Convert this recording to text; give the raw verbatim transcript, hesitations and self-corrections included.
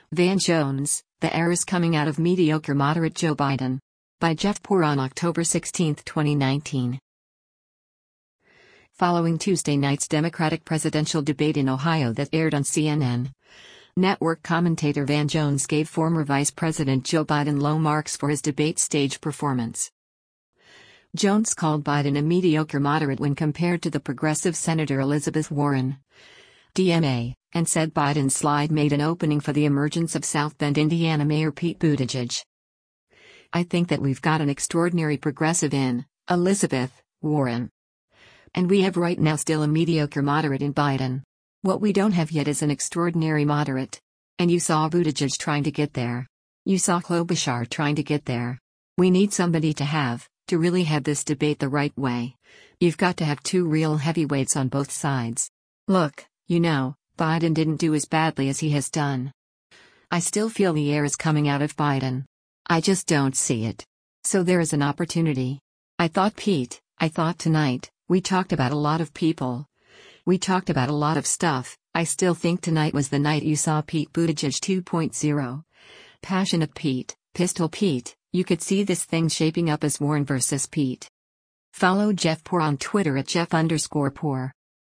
Van Jones, The Air is Coming Out of Mediocre Moderate Joe Biden. By Jeff Poor on October sixteenth, twenty nineteen. Following Tuesday night's Democratic presidential debate in Ohio that aired on C N N network, commentator Van Jones gave former Vice President Joe Biden low marks for his debate stage performance. Jones called Biden a mediocre moderate when compared to the progressive Senator Elizabeth Warren, D M A, and said Biden's slide made an opening for the emergence of South Bend, Indiana Mayor Pete Buttigieg. "I think that we've got an extraordinary progressive in Elizabeth Warren. And we have right now still a mediocre moderate in Biden. What we don't have yet is an extraordinary moderate. And you saw Buttigieg trying to get there. You saw Klobuchar trying to get there. We need somebody to have, to really have this debate the right way. You've got to have two real heavyweights on both sides. Look, you know, Biden didn't do as badly as he has done. I still feel the air is coming out of Biden. I just don't see it. So there is an opportunity. I thought Pete, I thought tonight, we talked about a lot of people. We talked about a lot of stuff. I still think tonight was the night you saw Pete Buttigieg two point oh. Passionate Pete, Pistol Pete, you could see this thing shaping up as Warren versus Pete." Follow Jeff Poor on Twitter at Jeff underscore Poor.